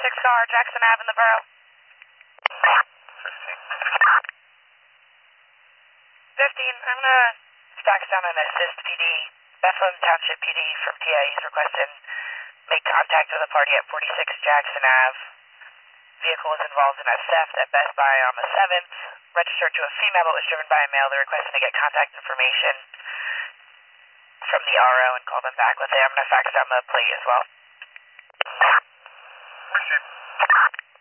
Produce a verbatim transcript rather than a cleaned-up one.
forty-six car, Jackson Avenue in the borough. fifteen, I'm going to fax down an assist P D. Bethlehem Township P D from P A is requesting make contact with the party at forty-six Jackson Avenue. Vehicle was involved in a theft at Best Buy on the seventh. Registered to a female but was driven by a male. They're requesting to get contact information from the R O and call them back with it. I'm going to fax down the plate as well. Appreciate it.